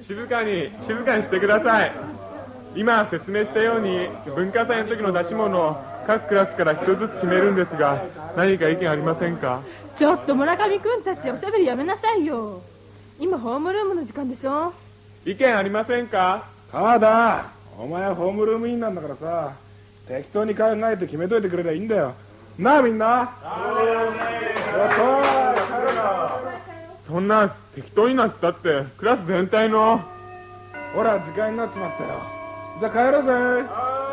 静かにしてください。今説明したように文化祭の時の出し物を各クラスから一つずつ決めるんですが、何か意見ありませんか？ ちょっと村上くんたち、おしゃべりやめなさいよ。今ホームルームの時間でしょ。 意見ありませんか？ 川田、お前はホームルームインなんだからさ、適当に考えて決めといてくれりゃいいんだよなあ。みんなそんな適当になったってクラス全体の。 ほら時間になっちまったよ。じゃあ帰ろうぜ。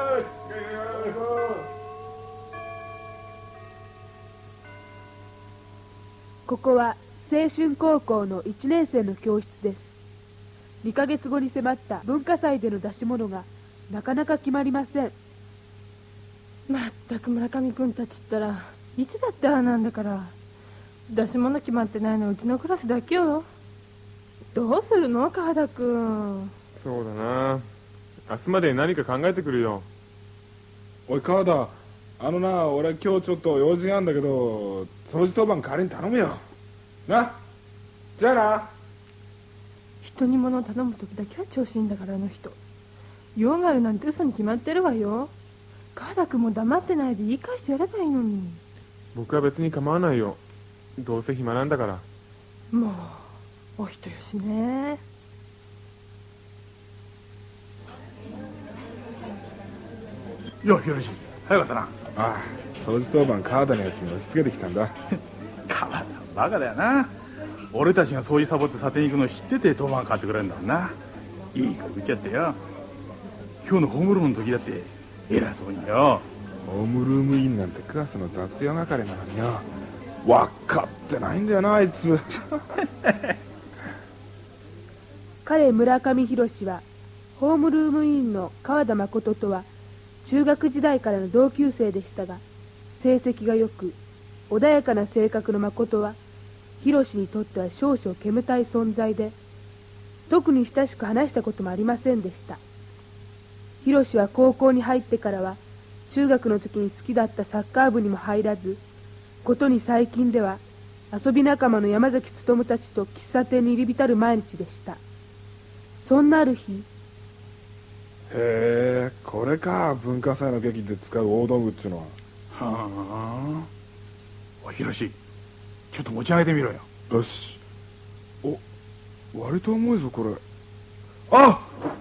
ここは青春高校の1年生の教室です。2ヶ月後に迫った文化祭での出し物がなかなか決まりません。 まったく村上くんたちったらいつだってああなんだから。出し物決まってないのはうちのクラスだけよ。どうするの川田くん。 そうだな、明日までに何か考えてくるよ。 おい川田、俺今日ちょっと用事があるんだけど、掃除当番代わりに頼むよな。じゃあな。 人に物を頼む時だけは調子いいんだから、あの人。用があるなんて嘘に決まってるわよ。川田くんも黙ってないで言い返してやればいいのに。 僕は別に構わないよ、どうせ暇なんだから。 もうお人よしね。 よしよし、早かったな。 ああ、掃除当番川田のやつに押し付けてきたんだ。 川田バカだよな。俺たちが掃除サボって査定に行くの知ってて当番買ってくれるんだもんな。いいから食っちゃってよ。今日のホームルームの時だって偉そうによ。 ホームルームインなんてクラスの雑用係なのによ、分かってないんだよなあいつ。 彼村上博はホームルームインの川田誠とは中学時代からの同級生でしたが、成績が良く穏やかな性格の誠は博にとっては少々煙たい存在で、特に親しく話したこともありませんでした。博は高校に入ってからは中学の時に好きだったサッカー部にも入らず、ことに最近では遊び仲間の山崎努たちと喫茶店に入り浸る毎日でした。そんなある日、 へえ、これか文化祭の劇で使う大道具っちゅうのは。 はあ。おい、ひろし、ちょっと持ち上げてみろよ。 よし。お、割と重いぞこれ。あ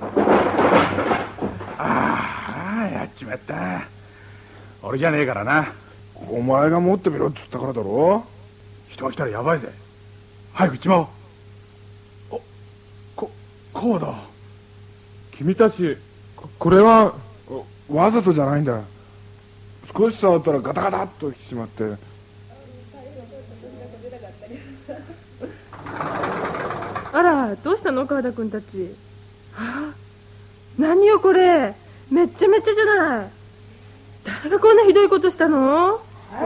あ、やっちまった。俺じゃねえからな。 お前が持ってみろっつったからだろ。 人が来たらやばいぜ。早く行っちまおう。こうだ。 君たち、これは。 わざとじゃないんだ。少し触ったらガタガタっと引き締まって。 あら、どうしたの川田くんたち。はあ、何よこれ、めっちゃめちゃじゃない。誰がこんなひどいことしたの？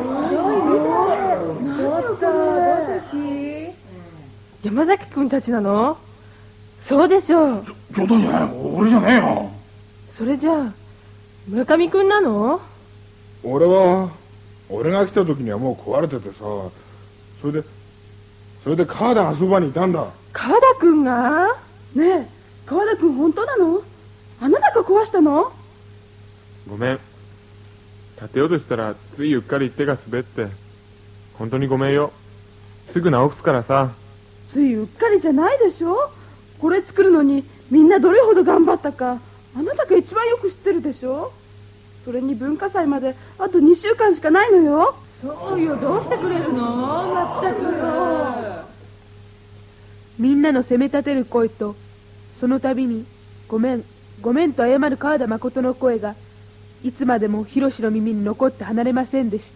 山崎くんたちなの？そうでしょう。 冗談じゃない、俺じゃねえよ。 それじゃあ村上くんなの？ 俺が来た時にはもう壊れててさ、それで川田がそばにいたんだ。 川田くんが？ ねえ、川田くん本当なの？あなたが壊したの？ ごめん、立てようとしたらついうっかり手が滑って。本当にごめんよ。すぐ直すからさ。 ついうっかりじゃないでしょ。これ作るのにみんなどれほど頑張ったかあなたが一番よく知ってるでしょ。それに文化祭まであと2週間しかないのよ。 そうよ、どうしてくれるの？まったくよ。 みんなの責め立てる声と、その度にごめんごめんと謝る川田誠の声がいつまでも博の耳に残って離れませんでした。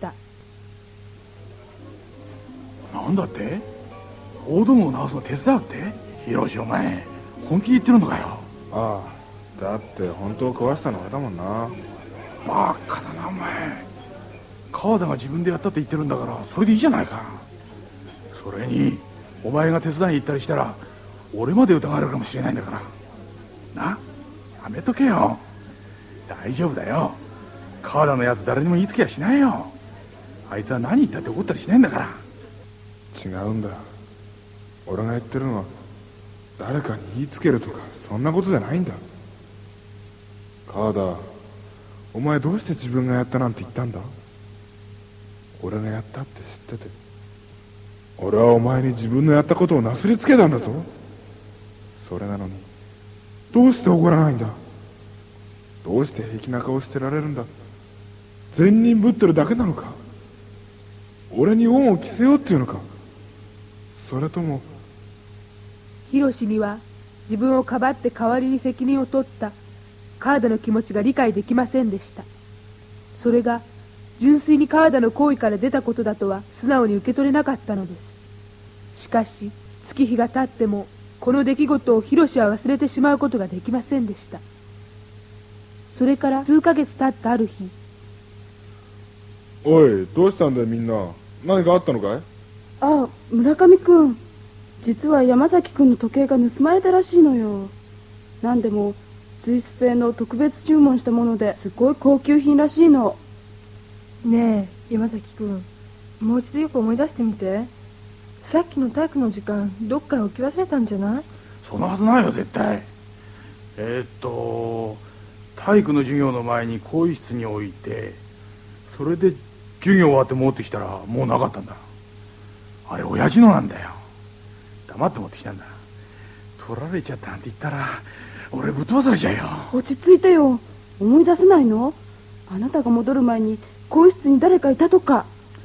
なんだって？大道具を直すの手伝うって？ひろし、お前本気で言ってるのかよ。 ああ、だって本当壊したの俺だもんな。 バカだなお前。川田が自分でやったって言ってるんだからそれでいいじゃないか。それにお前が手伝いに行ったりしたら俺まで疑われるかもしれないんだからな。やめとけよ。大丈夫だよ。川田のやつ誰にも言いつけやしないよ。あいつは何言ったって怒ったりしないんだから。 違うんだ。俺が言ってるのは誰かに言いつけるとかそんなことじゃないんだ。川田、お前どうして自分がやったなんて言ったんだ？俺がやったって知ってて、俺はお前に自分のやったことをなすりつけたんだぞ。それなのにどうして怒らないんだ？どうして平気な顔してられるんだ？善人ぶってるだけなのか？俺に恩を着せようっていうのか？それとも。 ヒロシには自分をかばって代わりに責任を取った川田の気持ちが理解できませんでした。それが純粋に川田の行為から出たことだとは素直に受け取れなかったのです。しかし月日が経ってもこの出来事をヒロシは忘れてしまうことができませんでした。それから数ヶ月経ったある日。 おい、どうしたんだよみんな。何かあったのかい？ あ、村上くん、実は山崎くんの時計が盗まれたらしいのよ。なんでもスイス製の特別注文したものですごい高級品らしいの。 ねえ山崎君、もう一度よく思い出してみて。さっきの体育の時間どっかへ置き忘れたんじゃない？ そのはずないよ絶対。体育の授業の前に更衣室に置いて、それで授業終わって持ってきたらもうなかったんだ。あれ親父のなんだよ。黙って持ってきたんだ。取られちゃったなんて言ったら俺ぶっ飛ばされちゃうよ。 落ち着いてよ。思い出せないの？あなたが戻る前に更衣室に誰かいたとか。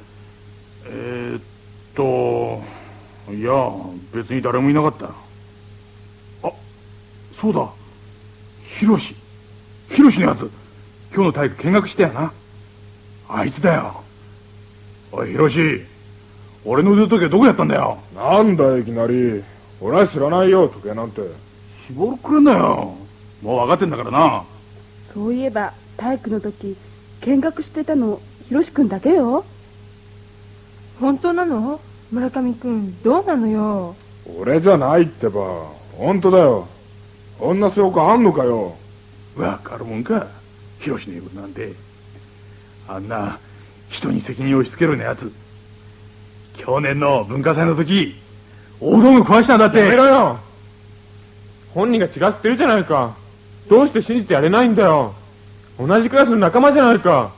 いや別に誰もいなかった。あ、そうだ、ヒロシのやつ今日の体育見学したよな。あいつだよ。おいヒロシ、俺の腕時計どこやったんだよ。 なんだよいきなり。俺は知らないよ時計なんて。 絞るくれんなよ。もう分かってんだからな。 そういえば体育の時見学してたのひろしくんだけよ。 本当なの？村上君どうなのよ。 俺じゃないってば。本当だよ。こんな証拠あんのかよ。 わかるもんかヒロシの言うことなんて。あんな人に責任を押し付けるようなやつ、去年の文化祭の時大道具壊したんだって。 やめろよ。本人が違ってるじゃないか。どうして信じてやれないんだよ。同じクラスの仲間じゃないか。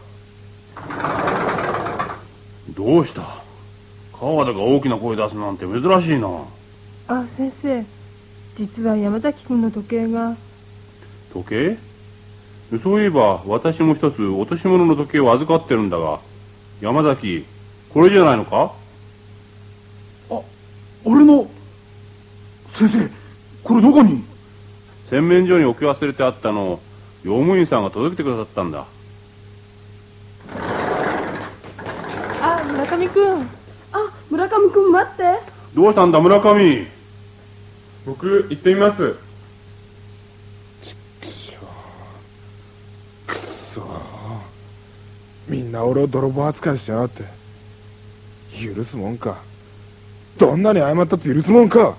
どうした？川田が大きな声出すなんて珍しいな。 あ、先生、実は山崎君の時計が。 時計？そういえば私も一つ落とし物の時計を預かってるんだが、山崎、これじゃないのか？ あ、俺の。先生、これどこに？ 洗面所に置き忘れてあったのを用務員さんが届けてくださったんだ。 あ、村上君。 あ、村上くん待って。 どうしたんだ村上。 僕行ってみます。 くそ、みんな俺を泥棒扱いしやがって。許すもんか。どんなに謝ったって許すもんか。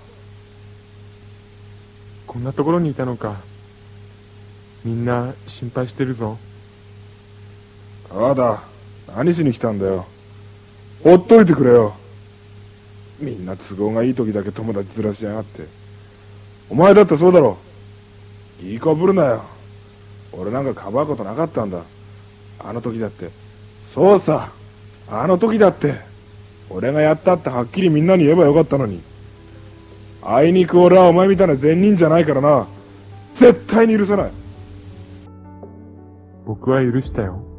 こんなところにいたのか。みんな心配してるぞ。 川田、何しに来たんだよ。ほっといてくれよ。みんな都合がいい時だけ友達ずらしやがって。お前だってそうだろ。いい子ぶるなよ。俺なんかかばうことなかったんだ。あの時だって。そうさ、あの時だって俺がやったってはっきりみんなに言えばよかったのに。あいにく俺はお前みたいな善人じゃないからな。絶対に許さない。 僕は許したよ。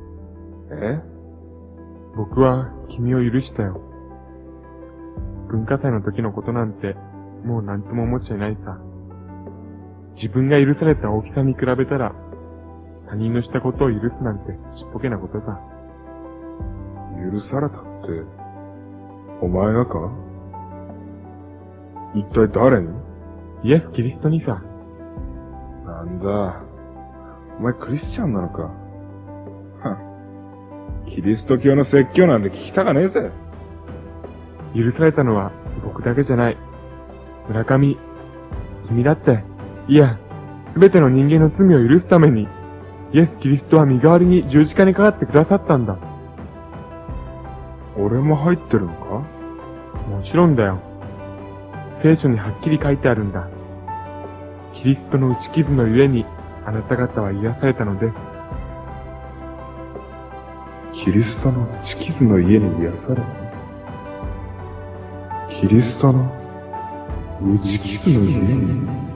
僕は君を許したよ。文化祭の時のことなんてもう何とも思っちゃいないさ。自分が許された大きさに比べたら他人のしたことを許すなんてちっぽけなことさ。 許されたって、お前がか？一体誰に？ イエス・キリストにさ。 なんだ、お前クリスチャンなのか。キリスト教の説教なんて聞きたかねえぜ。 許されたのは僕だけじゃない。村上、君だって、いや、すべての人間の罪を許すために、イエス・キリストは身代わりに十字架にかかってくださったんだ。 俺も入ってるのか？ もちろんだよ。聖書にはっきり書いてあるんだ。 キリストの打ち傷のゆえに、あなた方は癒されたのです。 キリストの打ち傷の家に癒された。キリストの打ち傷の家に